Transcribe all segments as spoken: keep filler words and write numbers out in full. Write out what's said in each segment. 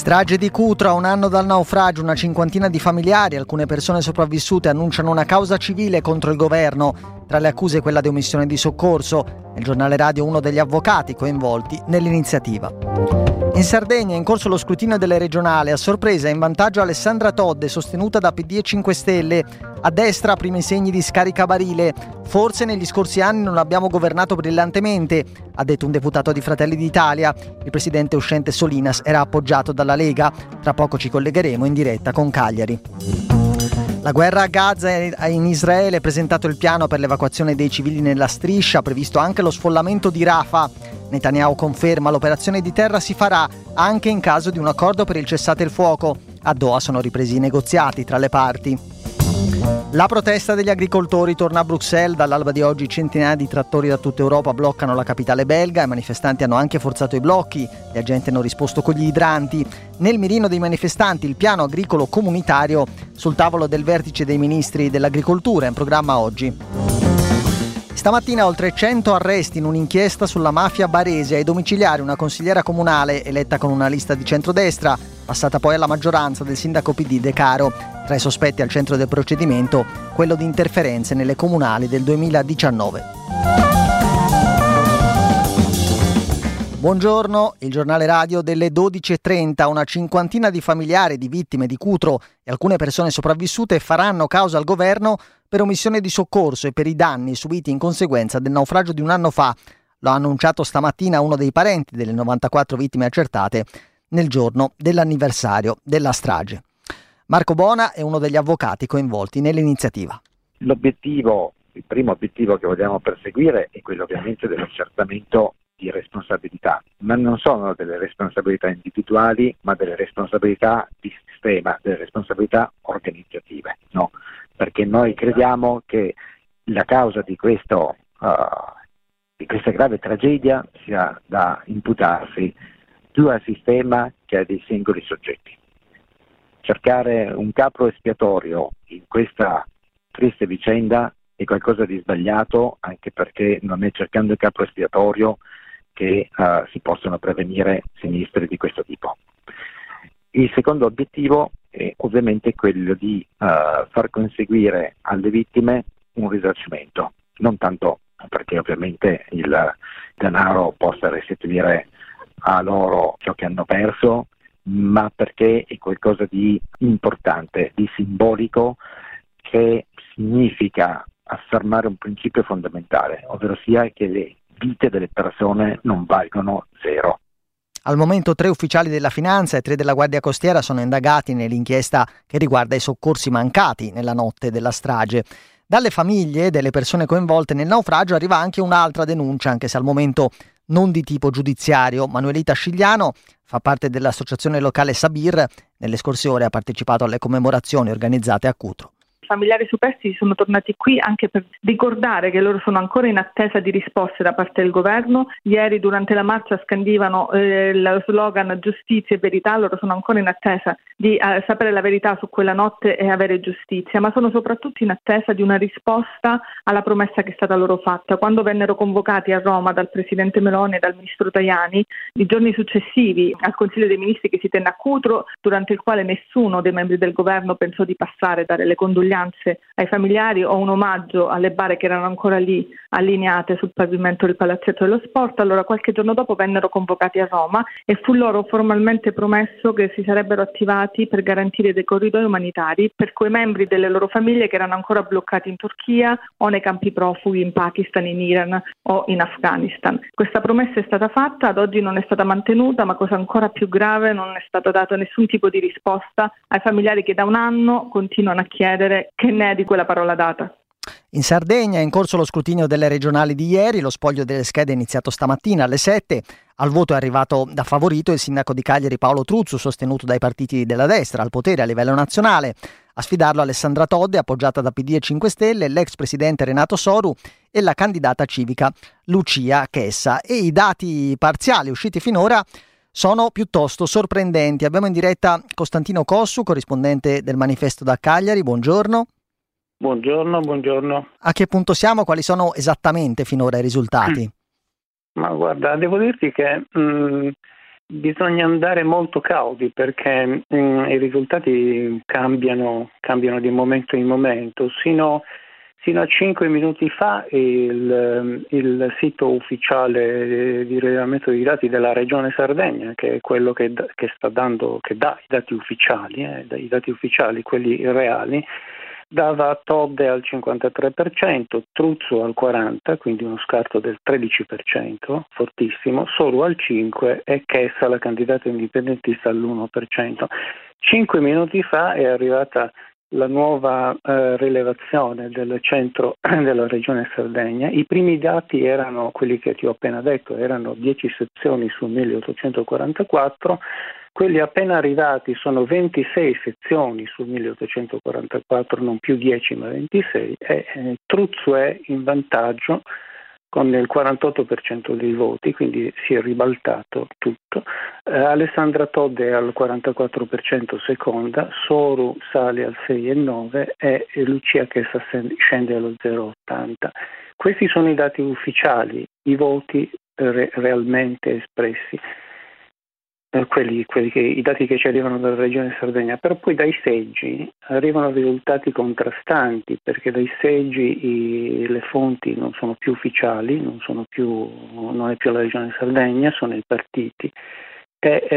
Strage di Cutro, a un anno dal naufragio, una cinquantina di familiari, alcune persone sopravvissute annunciano una causa civile contro il governo. Tra le accuse quella di omissione di soccorso. Il giornale radio uno degli avvocati coinvolti nell'iniziativa. In Sardegna è in corso lo scrutinio delle regionali. A sorpresa è in vantaggio Alessandra Todde, sostenuta da P D e cinque Stelle. A destra primi segni di scaricabarile. Forse negli scorsi anni non abbiamo governato brillantemente, ha detto un deputato di Fratelli d'Italia. Il presidente uscente Solinas era appoggiato dalla Lega. Tra poco ci collegheremo in diretta con Cagliari. La guerra a Gaza e in Israele ha presentato il piano per l'evacuazione dei civili nella striscia, previsto anche lo sfollamento di Rafah. Netanyahu conferma l'operazione di terra si farà anche in caso di un accordo per il cessate il fuoco. A Doha sono ripresi i negoziati tra le parti. La protesta degli agricoltori torna a Bruxelles. Dall'alba di oggi centinaia di trattori da tutta Europa bloccano la capitale belga. I manifestanti hanno anche forzato i blocchi. Gli agenti hanno risposto con gli idranti. Nel mirino dei manifestanti il piano agricolo comunitario sul tavolo del vertice dei ministri dell'agricoltura, in programma oggi. Stamattina oltre cento arresti in un'inchiesta sulla mafia barese. Ai domiciliari una consigliera comunale eletta con una lista di centrodestra, passata poi alla maggioranza del sindaco P D De Caro. Tra i sospetti al centro del procedimento quello di interferenze nelle comunali del duemiladiciannove. Buongiorno, il giornale radio delle dodici e trenta. Una cinquantina di familiari di vittime di Cutro e alcune persone sopravvissute faranno causa al governo per omissione di soccorso e per i danni subiti in conseguenza del naufragio di un anno fa. Lo ha annunciato stamattina uno dei parenti delle novantaquattro vittime accertate nel giorno dell'anniversario della strage. Marco Bona è uno degli avvocati coinvolti nell'iniziativa. L'obiettivo, il primo obiettivo che vogliamo perseguire è quello ovviamente dell'accertamento di responsabilità, ma non sono delle responsabilità individuali, ma delle responsabilità di sistema, delle responsabilità organizzative, no? Perché noi crediamo che la causa di questo uh, di questa grave tragedia sia da imputarsi più al sistema che a dei singoli soggetti. Cercare un capro espiatorio in questa triste vicenda è qualcosa di sbagliato, anche perché non è cercando il capro espiatorio che uh, si possono prevenire sinistri di questo tipo. Il secondo obiettivo è ovviamente quello di uh, far conseguire alle vittime un risarcimento, non tanto perché ovviamente il denaro possa restituire a loro ciò che hanno perso, ma perché è qualcosa di importante, di simbolico, che significa affermare un principio fondamentale, ovvero sia che le vite delle persone non valgono zero. Al momento tre ufficiali della Finanza e tre della Guardia Costiera sono indagati nell'inchiesta che riguarda i soccorsi mancati nella notte della strage. Dalle famiglie delle persone coinvolte nel naufragio arriva anche un'altra denuncia, anche se al momento non di tipo giudiziario. Manuelita Scigliano fa parte dell'associazione locale Sabir. Nelle scorse ore ha partecipato alle commemorazioni organizzate a Cutro. I familiari superstiti sono tornati qui anche per ricordare che loro sono ancora in attesa di risposte da parte del governo. Ieri durante la marcia scandivano eh, lo slogan giustizia e verità. Loro sono ancora in attesa di eh, sapere la verità su quella notte e avere giustizia, ma sono soprattutto in attesa di una risposta alla promessa che è stata loro fatta. Quando vennero convocati a Roma dal presidente Meloni e dal ministro Tajani, i giorni successivi al Consiglio dei Ministri che si tenne a Cutro, durante il quale nessuno dei membri del governo pensò di passare a dare le condoglianze ai familiari o un omaggio alle bare che erano ancora lì allineate sul pavimento del Palazzetto dello Sport. Allora qualche giorno dopo vennero convocati a Roma e fu loro formalmente promesso che si sarebbero attivati per garantire dei corridoi umanitari per quei membri delle loro famiglie che erano ancora bloccati in Turchia o nei campi profughi in Pakistan, in Iran o in Afghanistan. Questa promessa è stata fatta, ad oggi non è stata mantenuta, ma cosa ancora più grave, non è stato dato nessun tipo di risposta ai familiari che da un anno continuano a chiedere che ne è di quella parola data. In Sardegna è in corso lo scrutinio delle regionali di ieri. Lo spoglio delle schede è iniziato stamattina alle sette. Al voto è arrivato da favorito il sindaco di Cagliari Paolo Truzzu, sostenuto dai partiti della destra al potere a livello nazionale. A sfidarlo Alessandra Todde, appoggiata da P D e cinque Stelle, l'ex presidente Renato Soru e la candidata civica Lucia Chessa. E i dati parziali usciti finora sono piuttosto sorprendenti. Abbiamo in diretta Costantino Cossu, corrispondente del Manifesto da Cagliari. Buongiorno. Buongiorno, buongiorno. A che punto siamo? Quali sono esattamente finora i risultati? Ma guarda, devo dirti che mh, bisogna andare molto cauti perché mh, i risultati cambiano, cambiano di momento in momento. Sino, sino a cinque minuti fa il, il sito ufficiale di rilevamento dei dati della Regione Sardegna, che è quello che, che sta dando, che dà i dati ufficiali, eh, i dati ufficiali, quelli reali, dava Todde al cinquantatré per cento, Truzzo al quaranta per cento, quindi uno scarto del tredici per cento, fortissimo, solo al cinque per cento e Chessa, la candidata indipendentista, all'uno per cento. Cinque minuti fa è arrivata la nuova eh, rilevazione del centro della Regione Sardegna. I primi dati erano quelli che ti ho appena detto, erano dieci sezioni su milleottocentoquarantaquattro. Quelli appena arrivati sono ventisei sezioni su milleottocentoquarantaquattro, non più dieci ma ventisei, e eh, Truzzo è in vantaggio con il quarantotto per cento dei voti, quindi si è ribaltato tutto. Eh, Alessandra Todde è al quarantaquattro per cento seconda, Soru sale al sei virgola nove per cento e Lucia Chessa scende allo zero virgola ottanta per cento. Questi sono i dati ufficiali, i voti re- realmente espressi. Quelli, quelli che, i dati che ci arrivano dalla Regione Sardegna, però poi dai seggi arrivano risultati contrastanti, perché dai seggi i, le fonti non sono più ufficiali, non, sono più, non è più la Regione Sardegna, sono i partiti, e,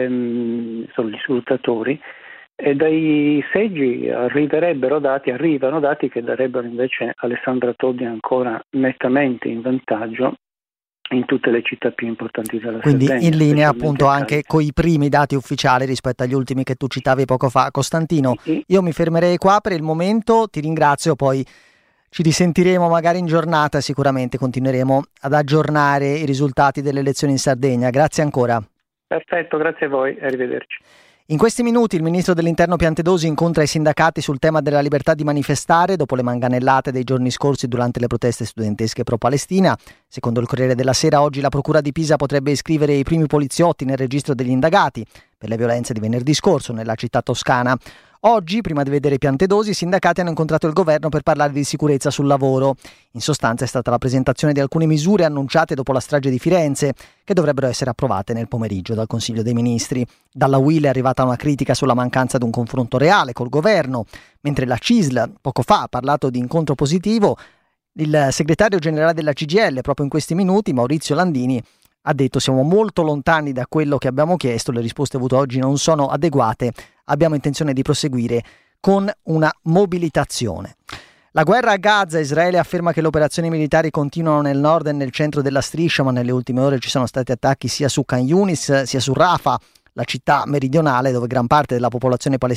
e, sono gli scrutatori, e dai seggi arriverebbero dati, arrivano dati che darebbero invece Alessandra Todde ancora nettamente in vantaggio in tutte le città più importanti della Quindi Sardegna. in linea appunto anche con i primi dati ufficiali rispetto agli ultimi che tu citavi poco fa. Costantino, io mi fermerei qua per il momento, ti ringrazio, poi ci risentiremo magari in giornata, sicuramente continueremo ad aggiornare i risultati delle elezioni in Sardegna. Grazie ancora. Perfetto, grazie a voi, arrivederci. In questi minuti il ministro dell'Interno Piantedosi incontra i sindacati sul tema della libertà di manifestare dopo le manganellate dei giorni scorsi durante le proteste studentesche pro-Palestina. Secondo il Corriere della Sera, oggi la Procura di Pisa potrebbe iscrivere i primi poliziotti nel registro degli indagati per le violenze di venerdì scorso nella città toscana. Oggi, prima di vedere Piantedosi, i sindacati hanno incontrato il governo per parlare di sicurezza sul lavoro. In sostanza è stata la presentazione di alcune misure annunciate dopo la strage di Firenze, che dovrebbero essere approvate nel pomeriggio dal Consiglio dei Ministri. Dalla U I L è arrivata una critica sulla mancanza di un confronto reale col governo, mentre la C I S L poco fa ha parlato di incontro positivo. Il segretario generale della C G I L, proprio in questi minuti, Maurizio Landini, ha detto: siamo molto lontani da quello che abbiamo chiesto, le risposte avute oggi non sono adeguate, abbiamo intenzione di proseguire con una mobilitazione. La guerra a Gaza, Israele afferma che le operazioni militari continuano nel nord e nel centro della striscia, ma nelle ultime ore ci sono stati attacchi sia su Khan Yunis sia su Rafah, la città meridionale dove gran parte della popolazione palestinese